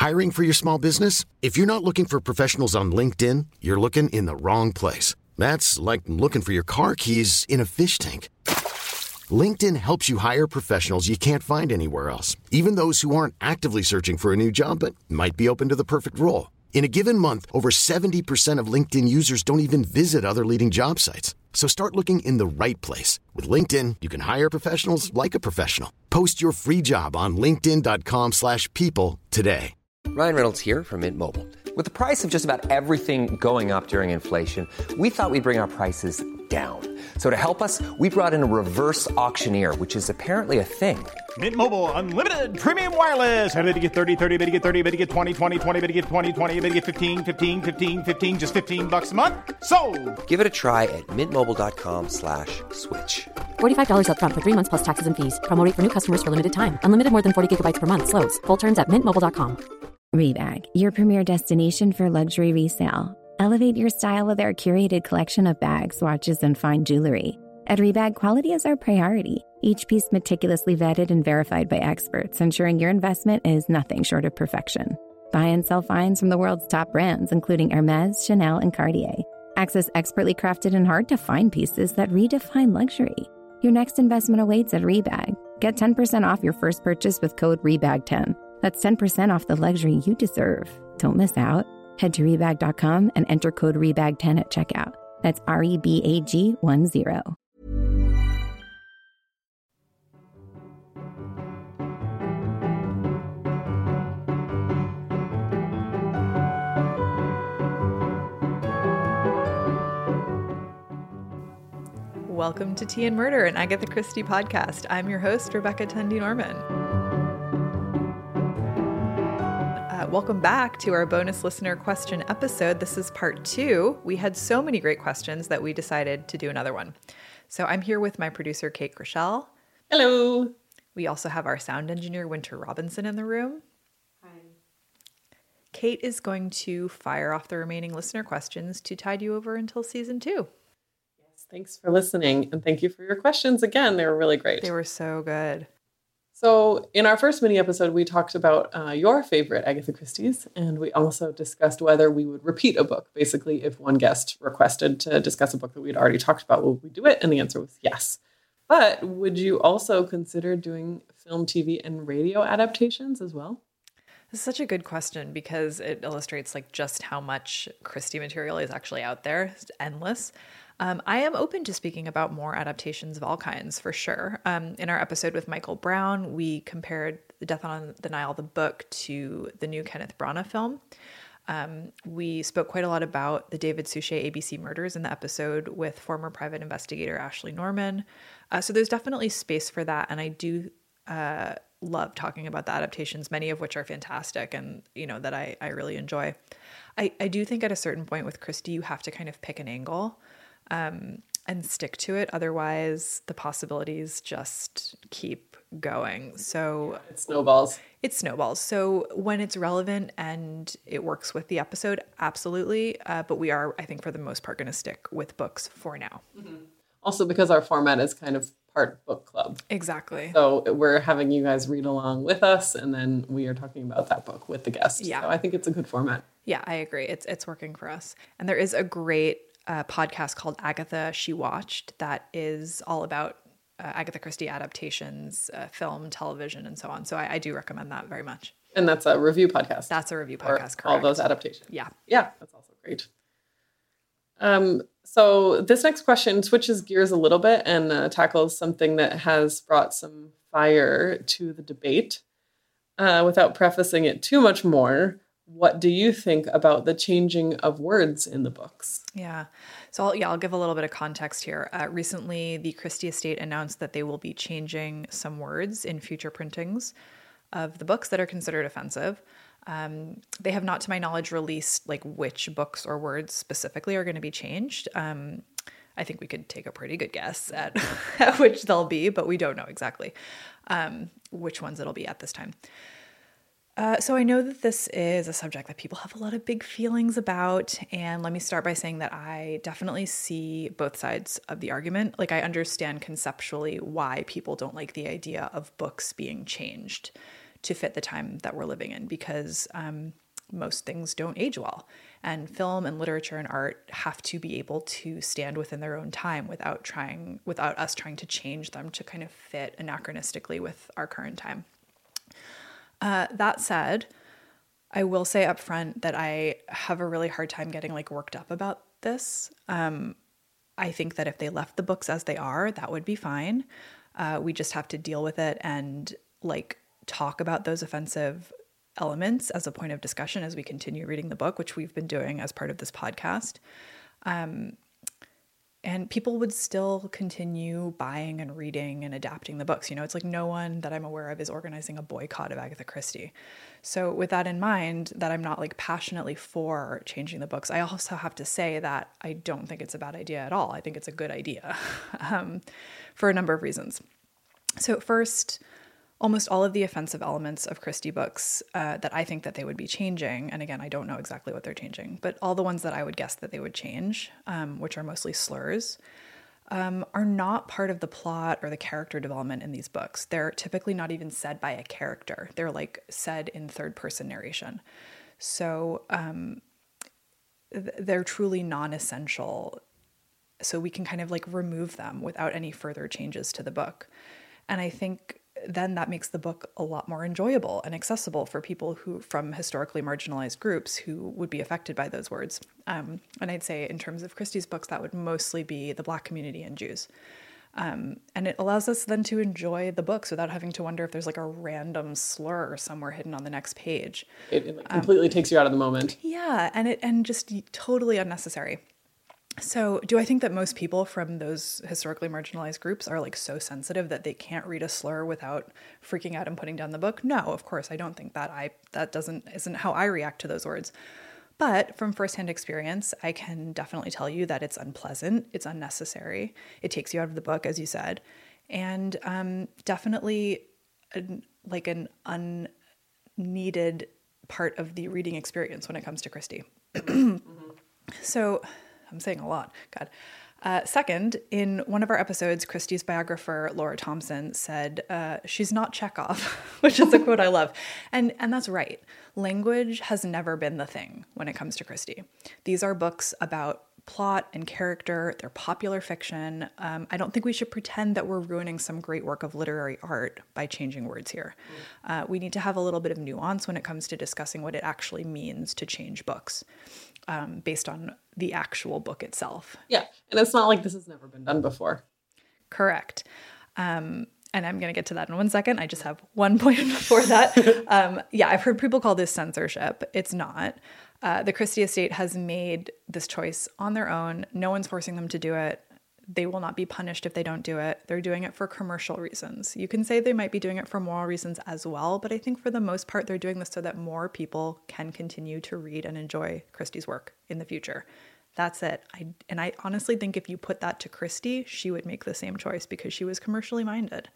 Hiring for your small business? If you're not looking for professionals on LinkedIn, you're looking in the wrong place. That's like looking for your car keys in a fish tank. LinkedIn helps you hire professionals you can't find anywhere else, even those who aren't actively searching for a new job but might be open to the perfect role. In a given month, over 70% of LinkedIn users don't even visit other leading job sites. So start looking in the right place. With LinkedIn, you can hire professionals like a professional. Post your free job on linkedin.com/people today. Ryan Reynolds here from Mint Mobile. With the price of just about everything going up during inflation, we thought we'd bring our prices down. So to help us, we brought in a reverse auctioneer, which is apparently a thing. Mint Mobile Unlimited Premium Wireless. How to get 30, 30, bit to get 30, bit to get 20, 20, 20, bit to get 20, 20, bit to get 15, 15, 15, 15, just $15 a month? Sold! Give it a try at mintmobile.com/switch. $45 up front for 3 months plus taxes and fees. Promo rate for new customers for limited time. Unlimited more than 40 gigabytes per month. Slows full terms at mintmobile.com. Rebag, your premier destination for luxury resale. Elevate your style with our curated collection of bags, watches, and fine jewelry. At Rebag, quality is our priority. Each piece meticulously vetted and verified by experts, ensuring your investment is nothing short of perfection. Buy and sell finds from the world's top brands, including Hermès, Chanel, and Cartier. Access expertly crafted and hard-to-find pieces that redefine luxury. Your next investment awaits at Rebag. Get 10% off your first purchase with code REBAG10. That's 10% off the luxury you deserve. Don't miss out. Head to Rebag.com and enter code REBAG10 at checkout. That's REBAG10. Welcome to Tea and Murder, an Agatha Christie podcast. I'm your host, Rebecca Tendy Norman. Welcome back to our bonus listener question episode. This is part 2. We had so many great questions that we decided to do another one. So I'm here with my producer, Kate Grishel. Hello. We also have our sound engineer, Winter Robinson, in the room. Hi. Kate is going to fire off the remaining listener questions to tide you over until season 2. Yes, thanks for listening. And thank you for your questions again. They were really great. They were so good. So in our first mini episode, we talked about your favorite Agatha Christie's, and we also discussed whether we would repeat a book. Basically, if one guest requested to discuss a book that we'd already talked about, would we do it? And the answer was yes. But would you also consider doing film, TV, and radio adaptations as well? This is such a good question because it illustrates like just how much Christie material is actually out there. It's endless. I am open to speaking about more adaptations of all kinds, for sure. In our episode with Michael Brown, we compared The Death on the Nile, the book, to the new Kenneth Branagh film. We spoke quite a lot about the David Suchet ABC murders in the episode with former private investigator Ashley Norman. So there's definitely space for that, and I do love talking about the adaptations, many of which are fantastic and, you know, that I really enjoy. I do think at a certain point with Christie, you have to kind of pick an angle and stick to it. Otherwise, the possibilities just keep going. So it snowballs. It snowballs. So when it's relevant and it works with the episode, absolutely. But we are, I think, for the most part, going to stick with books for now. Mm-hmm. Also because our format is kind of part book club. Exactly. So we're having you guys read along with us, and then we are talking about that book with the guest. Yeah. So I think it's a good format. Yeah, I agree. It's working for us. And there is a great podcast called Agatha She Watched that is all about Agatha Christie adaptations, film, television, and so on. So I do recommend that very much. And that's a review podcast. That's a review podcast, correct. All those adaptations. Yeah. Yeah, that's also great. So this next question switches gears a little bit and tackles something that has brought some fire to the debate. Without prefacing it too much more, what do you think about the changing of words in the books? Yeah. So I'll give a little bit of context here. Recently, the Christie estate announced that they will be changing some words in future printings of the books that are considered offensive. They have not, to my knowledge, released like which books or words specifically are going to be changed. I think we could take a pretty good guess at which they'll be, but we don't know exactly which ones it'll be at this time. So I know that this is a subject that people have a lot of big feelings about. And let me start by saying that I definitely see both sides of the argument. Like, I understand conceptually why people don't like the idea of books being changed to fit the time that we're living in, because most things don't age well. And film and literature and art have to be able to stand within their own time without us trying to change them to kind of fit anachronistically with our current time. That said, I will say up front that I have a really hard time getting like worked up about this. I think that if they left the books as they are, that would be fine. We just have to deal with it and like talk about those offensive elements as a point of discussion as we continue reading the book, which we've been doing as part of this podcast. And people would still continue buying and reading and adapting the books. You know, it's like no one that I'm aware of is organizing a boycott of Agatha Christie. So with that in mind, that I'm not like passionately for changing the books, I also have to say that I don't think it's a bad idea at all. I think it's a good idea for a number of reasons. So first, almost all of the offensive elements of Christie books that I think that they would be changing, and again, I don't know exactly what they're changing, but all the ones that I would guess that they would change, which are mostly slurs, are not part of the plot or the character development in these books. They're typically not even said by a character. They're like said in third-person narration. So they're truly non-essential. So we can kind of like remove them without any further changes to the book. And I think then that makes the book a lot more enjoyable and accessible for people who from historically marginalized groups who would be affected by those words. And I'd say in terms of Christie's books, that would mostly be the Black community and Jews. And it allows us then to enjoy the books without having to wonder if there's like a random slur somewhere hidden on the next page. It completely takes you out of the moment. Yeah, and just totally unnecessary. So do I think that most people from those historically marginalized groups are like so sensitive that they can't read a slur without freaking out and putting down the book? No, of course, I don't think that. That isn't how I react to those words. But from firsthand experience, I can definitely tell you that it's unpleasant, it's unnecessary, it takes you out of the book, as you said, and definitely like an unneeded part of the reading experience when it comes to Christie. So I'm saying a lot. God. Second, in one of our episodes, Christie's biographer, Laura Thompson, said, she's not Chekhov, which is a quote I love. And that's right. Language has never been the thing when it comes to Christie. These are books about plot and character. They're popular fiction. I don't think we should pretend that we're ruining some great work of literary art by changing words here. We need to have a little bit of nuance when it comes to discussing what it actually means to change books. Based on the actual book itself. Yeah, and it's not like this has never been done before. Correct. And I'm going to get to that in 1 second. I just have one point before that. Yeah, I've heard people call this censorship. It's not. The Christie estate has made this choice on their own. No one's forcing them to do it. They will not be punished if they don't do it. They're doing it for commercial reasons. You can say they might be doing it for moral reasons as well, but I think for the most part, they're doing this so that more people can continue to read and enjoy Christie's work in the future. That's it. I honestly think if you put that to Christie, she would make the same choice because she was commercially minded.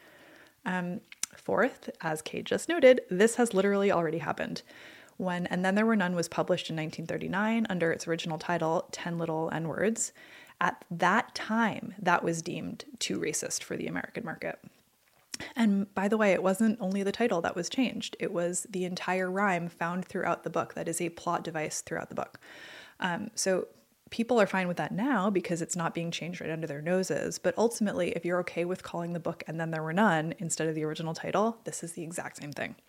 Fourth, as Kate just noted, this has literally already happened. When And Then There Were None was published in 1939 under its original title, 10 Little N-Words, at that time, that was deemed too racist for the American market. And by the way, it wasn't only the title that was changed. It was the entire rhyme found throughout the book. That is a plot device throughout the book. So people are fine with that now because it's not being changed right under their noses. But ultimately, if you're okay with calling the book And Then There Were None instead of the original title, this is the exact same thing.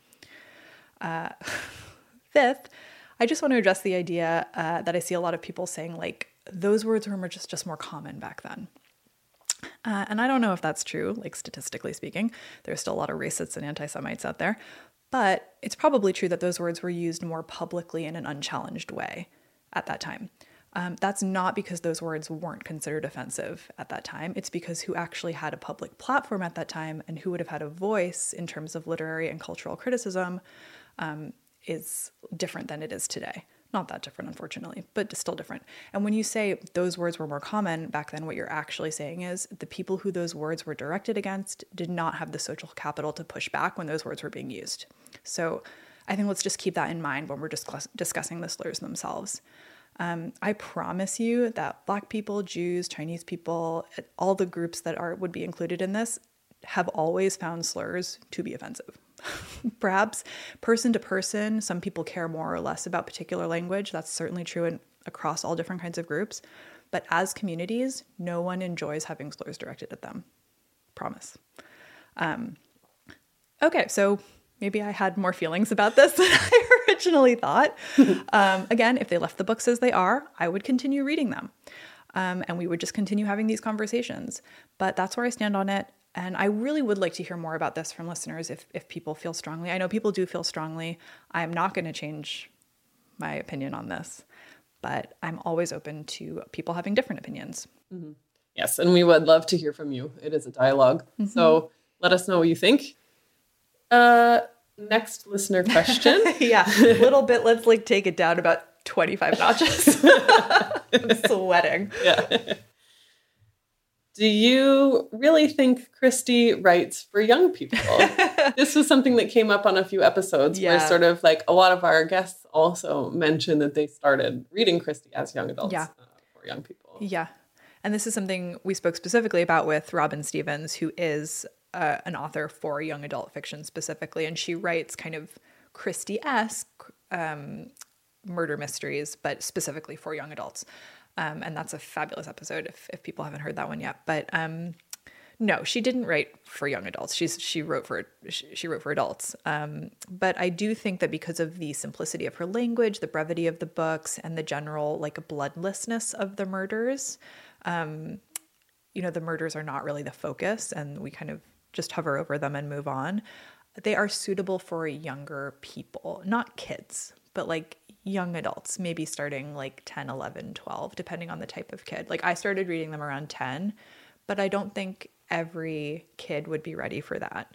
Fifth, I just want to address the idea that I see a lot of people saying, like, those words were just more common back then. And I don't know if that's true, like statistically speaking. There's still a lot of racists and anti-Semites out there. But it's probably true that those words were used more publicly in an unchallenged way at that time. That's not because those words weren't considered offensive at that time. It's because who actually had a public platform at that time and who would have had a voice in terms of literary and cultural criticism is different than it is today. Not that different, unfortunately, but still different. And when you say those words were more common back then, what you're actually saying is the people who those words were directed against did not have the social capital to push back when those words were being used. So I think let's just keep that in mind when we're discussing the slurs themselves. I promise you that Black people, Jews, Chinese people, all the groups that would be included in this have always found slurs to be offensive. Perhaps person to person, some people care more or less about particular language. That's certainly true across all different kinds of groups. But as communities, no one enjoys having slurs directed at them. Promise. Okay, so maybe I had more feelings about this than I originally thought. Again, if they left the books as they are, I would continue reading them. And we would just continue having these conversations. But that's where I stand on it. And I really would like to hear more about this from listeners if people feel strongly. I know people do feel strongly. I'm not going to change my opinion on this, but I'm always open to people having different opinions. Mm-hmm. Yes, and we would love to hear from you. It is a dialogue. Mm-hmm. So let us know what you think. Next listener question. Yeah, a little bit. Let's take it down about 25 notches. I'm sweating. Yeah. Do you really think Kristy writes for young people? This was something that came up on a few episodes where sort of a lot of our guests also mentioned that they started reading Kristy as young adults for young people. Yeah. And this is something we spoke specifically about with Robin Stevens, who is an author for young adult fiction specifically. And she writes kind of Kristy-esque murder mysteries, but specifically for young adults. And that's a fabulous episode if people haven't heard that one yet. But no, she didn't write for young adults. She wrote for adults. But I do think that because of the simplicity of her language, the brevity of the books, and the general bloodlessness of the murders, the murders are not really the focus, and we kind of just hover over them and move on. They are suitable for younger people, not kids, but young adults, maybe starting 10, 11, 12, depending on the type of kid. I started reading them around 10, but I don't think every kid would be ready for that.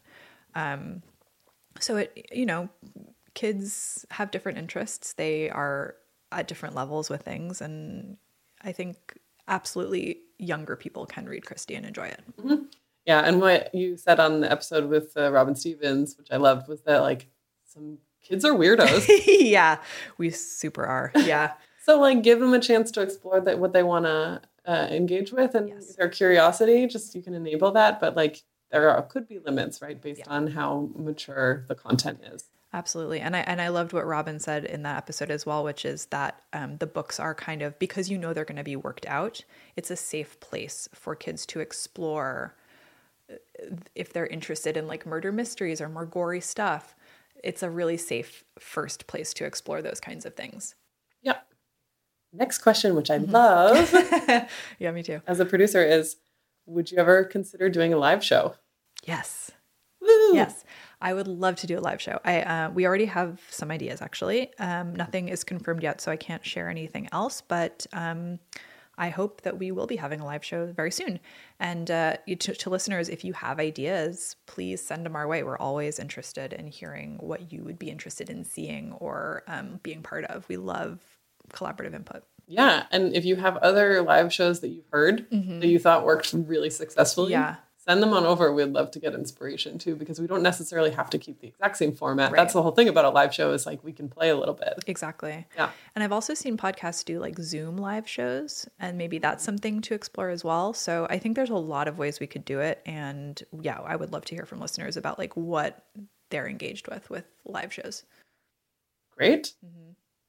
So kids have different interests. They are at different levels with things. And I think absolutely younger people can read Kristy and enjoy it. Mm-hmm. Yeah. And what you said on the episode with Robin Stevens, which I loved, was that some kids are weirdos. Yeah, we super are. Yeah. So give them a chance to explore what they want to engage with, and their curiosity, just you can enable that. But there could be limits, right? Based on how mature the content is. Absolutely. And I loved what Robin said in that episode as well, which is that the books are kind of, because they're going to be worked out, it's a safe place for kids to explore if they're interested in murder mysteries or more gory stuff. It's a really safe first place to explore those kinds of things. Yeah. Next question, which I love. Yeah, me too. As a producer is, would you ever consider doing a live show? Yes. Woo! Yes. I would love to do a live show. We already have some ideas, actually. Nothing is confirmed yet, so I can't share anything else, but I hope that we will be having a live show very soon. And to listeners, if you have ideas, please send them our way. We're always interested in hearing what you would be interested in seeing or being part of. We love collaborative input. Yeah. And if you have other live shows that you've heard that you thought worked really successfully, send them on over. We'd love to get inspiration too, because we don't necessarily have to keep the exact same format. Right. That's the whole thing about a live show is we can play a little bit. Exactly. Yeah. And I've also seen podcasts do Zoom live shows, and maybe that's something to explore as well. So I think there's a lot of ways we could do it. And yeah, I would love to hear from listeners about what they're engaged with live shows. Great. Mm-hmm.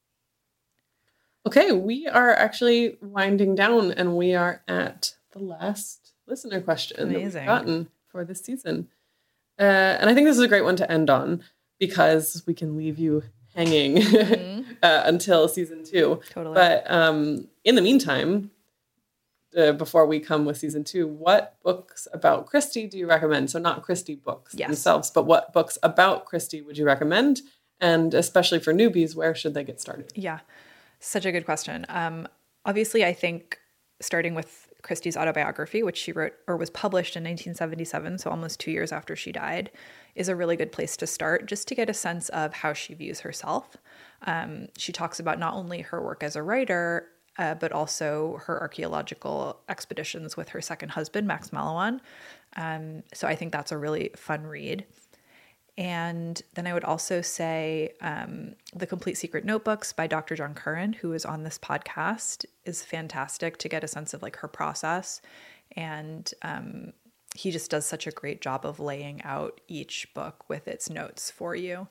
Okay. We are actually winding down, and we are at the last listener question that we've gotten for this season. And I think this is a great one to end on, because we can leave you hanging until season 2. Totally. But in the meantime, before we come with season 2, what books about Kristy do you recommend? So not Kristy books themselves, but what books about Kristy would you recommend? And especially for newbies, where should they get started? Yeah, such a good question. Obviously, I think starting with Kristy's autobiography, which she wrote or was published in 1977, so almost 2 years after she died, is a really good place to start, just to get a sense of how she views herself. She talks about not only her work as a writer, but also her archaeological expeditions with her second husband, Max Mallowan. So I think that's a really fun read. And then I would also say The Complete Secret Notebooks by Dr. John Curran, who is on this podcast, is fantastic to get a sense of her process. And he just does such a great job of laying out each book with its notes for you.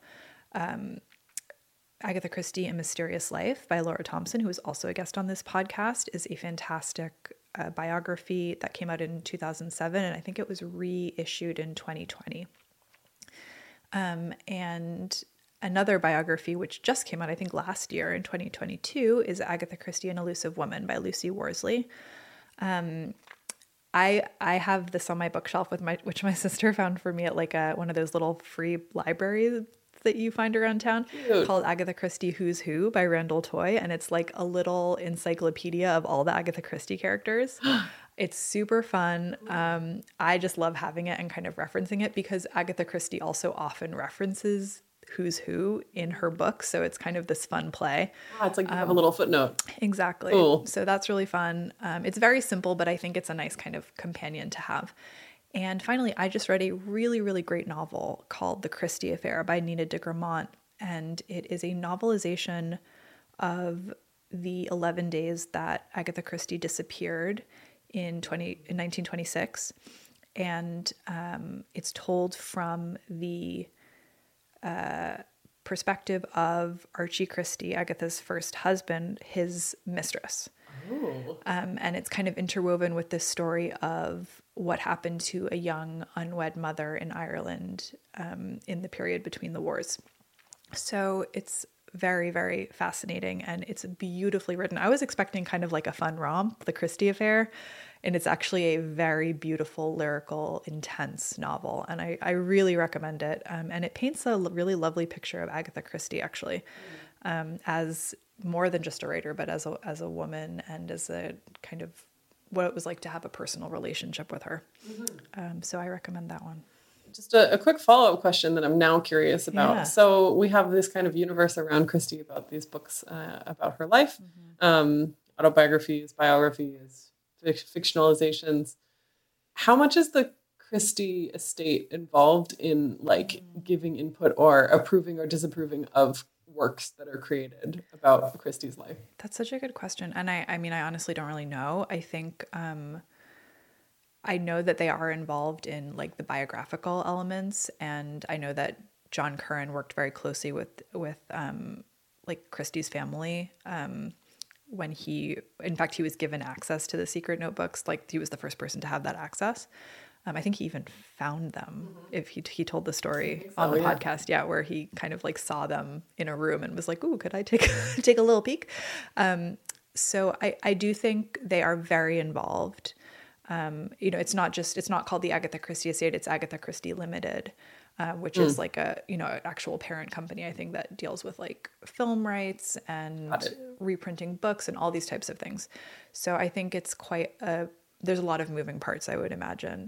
Agatha Christie, A Mysterious Life by Laura Thompson, who is also a guest on this podcast, is a fantastic biography that came out in 2007, and I think it was reissued in 2020. And another biography, which just came out, I think last year in 2022, is Agatha Christie, An Elusive Woman by Lucy Worsley. I have this on my bookshelf which my sister found for me at like one of those little free libraries that you find around town. Cute. Called Agatha Christie Who's Who by Randall Toy, and it's like a little encyclopedia of all the Agatha Christie characters. It's super fun. I just love having it and kind of referencing it because Agatha Christie also often references Who's Who in her books, so it's kind of this fun play. It's like you have a little footnote. Exactly. Cool. So that's really fun. It's very simple, but I think it's a nice kind of companion to have. And finally, I just read a really, really great novel called The Christie Affair by Nina de Gramont. And it is a novelization of the 11 days that Agatha Christie disappeared in 1926. And it's told from the perspective of Archie Christie, Agatha's first husband, his mistress. And it's kind of interwoven with this story of what happened to a young unwed mother in Ireland in the period between the wars. So it's very, very fascinating, and it's beautifully written. I was expecting kind of like a fun romp, The Christie Affair, and it's actually a very beautiful, lyrical, intense novel, and I really recommend it. And it paints a really lovely picture of Agatha Christie, actually, as more than just a writer, but as a woman and as a kind of what it was like to have a personal relationship with her. So I recommend that one. Just a quick follow-up question that I'm now curious about. Yeah. So we have this kind of universe around Christie about these books about her life, autobiographies, biographies, fictionalizations. How much is the Christie estate involved in like giving input or approving or disapproving of works that are created about Christie's life? That's such a good question. And I mean, I honestly don't really know. I think I know that they are involved in like the biographical elements, and I know that John Curran worked very closely with like Christie's family when he was given access to the secret notebooks. Like he was the first person to have that access. I think he even found them. If he told the story on the podcast, where he kind of like saw them in a room and was like, "Ooh, could I take a little peek?" So I do think they are very involved. It's not called the Agatha Christie Estate, it's Agatha Christie Limited, which is like a, an actual parent company, I think, that deals with like film rights and reprinting books and all these types of things. So I think it's there's a lot of moving parts, I would imagine.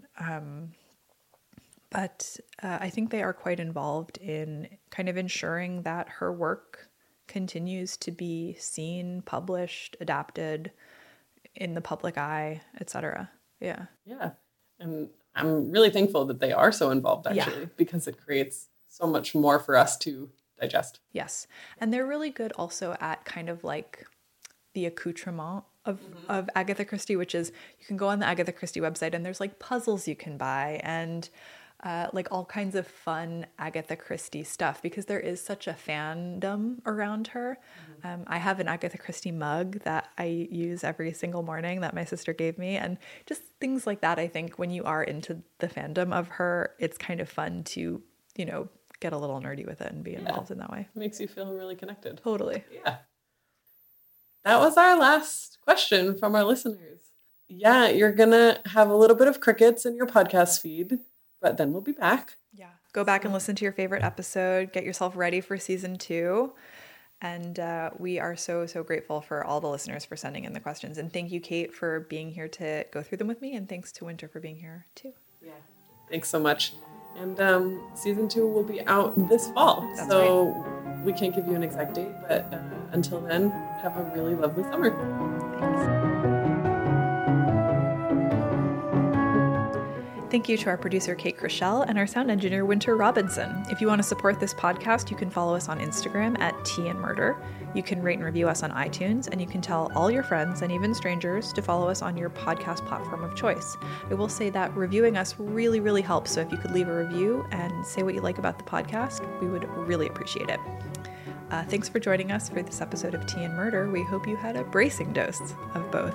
But I think they are quite involved in kind of ensuring that her work continues to be seen, published, adapted in the public eye, etc. Yeah. And I'm really thankful that they are so involved, actually, because it creates so much more for us to digest. Yes. And they're really good also at kind of like the accoutrement of Agatha Christie, which is you can go on the Agatha Christie website and there's like puzzles you can buy and like all kinds of fun Agatha Christie stuff, because there is such a fandom around her. I have an Agatha Christie mug that I use every single morning that my sister gave me, and just things like that. I think when you are into the fandom of her, it's kind of fun to, get a little nerdy with it and be involved in that way. It makes you feel really connected. Totally. Yeah. That was our last question from our listeners. Yeah, you're going to have a little bit of crickets in your podcast feed, but then we'll be back. Yeah. Go back and listen to your favorite episode. Get yourself ready for season 2. And we are so, so grateful for all the listeners for sending in the questions. And thank you, Kate, for being here to go through them with me. And thanks to Winter for being here, too. Yeah. Thanks so much. And season 2 will be out this fall. That's so right. We can't give you an exact date, but until then, have a really lovely summer. Thanks. Thank you to our producer, Kate Krischel, and our sound engineer, Winter Robinson. If you want to support this podcast, you can follow us on Instagram at Tea and Murder. You can rate and review us on iTunes, and you can tell all your friends and even strangers to follow us on your podcast platform of choice. I will say that reviewing us really, really helps, so if you could leave a review and say what you like about the podcast, we would really appreciate it. Thanks for joining us for this episode of Tea and Murder. We hope you had a bracing dose of both.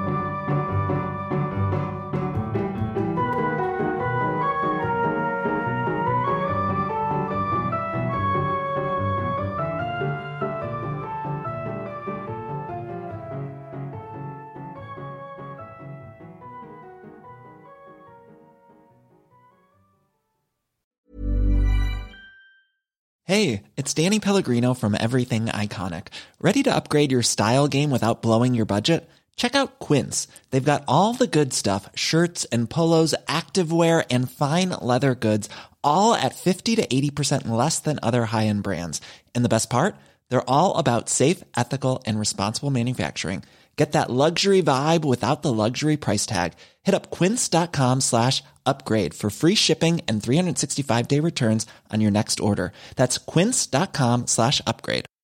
Hey, it's Danny Pellegrino from Everything Iconic. Ready to upgrade your style game without blowing your budget? Check out Quince. They've got all the good stuff, shirts and polos, activewear, and fine leather goods, all at 50 to 80% less than other high-end brands. And the best part? They're all about safe, ethical, and responsible manufacturing. Get that luxury vibe without the luxury price tag. Hit up quince.com/upgrade for free shipping and 365-day returns on your next order. That's quince.com/upgrade.